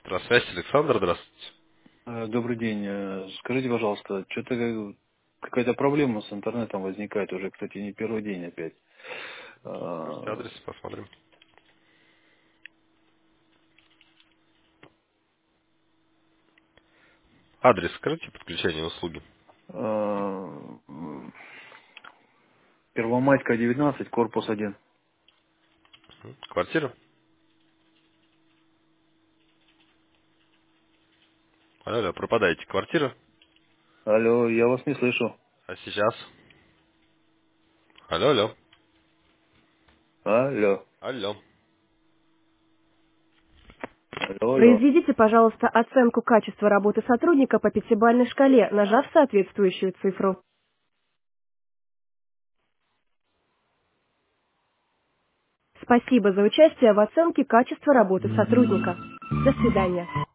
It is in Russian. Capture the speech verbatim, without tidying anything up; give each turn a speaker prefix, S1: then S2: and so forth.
S1: Здравствуйте, Александр, здравствуйте.
S2: Э, Добрый день. Э, Скажите, пожалуйста, что-то какая-то проблема с интернетом возникает уже, кстати, не первый день опять.
S1: Скажите
S2: Э,
S1: адрес, посмотрим. Адрес скажите подключение услуги.
S2: э, м, Первомайская, девятнадцать, корпус один.
S1: Мгм. Квартира? Алло, алло, пропадаете. Квартира?
S2: Алло, я вас не слышу.
S1: А сейчас? Алло, алло.
S2: Алло,
S1: Алло.
S2: алло, алло.
S3: Произведите, пожалуйста, оценку качества работы сотрудника по пятибалльной шкале, нажав соответствующую цифру. Спасибо за участие в оценке качества работы сотрудника. До свидания.